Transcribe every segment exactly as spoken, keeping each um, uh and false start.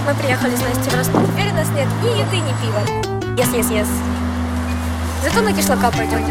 Мы приехали с Настей в Ростов. Теперь у нас нет ни еды, ни пива. Yes, yes, yes. Зато на кишлака пойдем.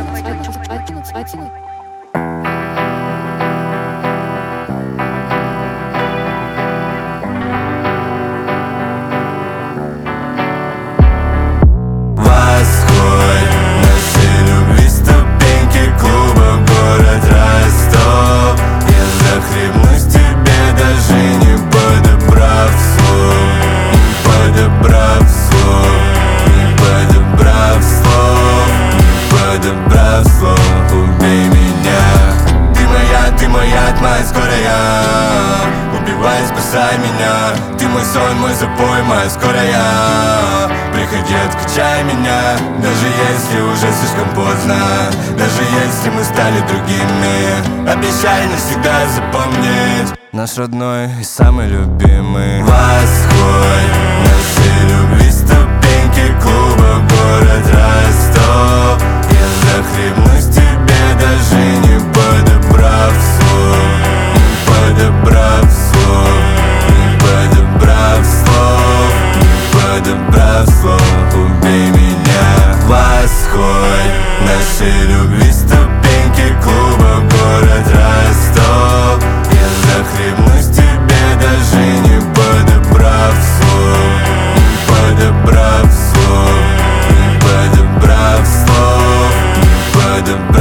Убей меня. Ты моя, ты моя тьма скорая. Убивай, спасай меня. Ты мой сон, мой запой, моя скорая. Приходи, откачай меня. Даже если уже слишком поздно, даже если мы стали другими, обещай навсегда запомнить наш родной и самый любимый восход нашей любви. Ступеньки клуба, город Ростов. Я захлебнусь в тебе, даже не подобрав слов, не подобрав слов, не подобрав слов, не подобрав слов. Убей меня. Восход нашей любви. Ступеньки клуба, город Ростов. Я захлебнусь в тебе, даже не подобрав слов, не подобрав слов, не подобрав слов, не подобрав.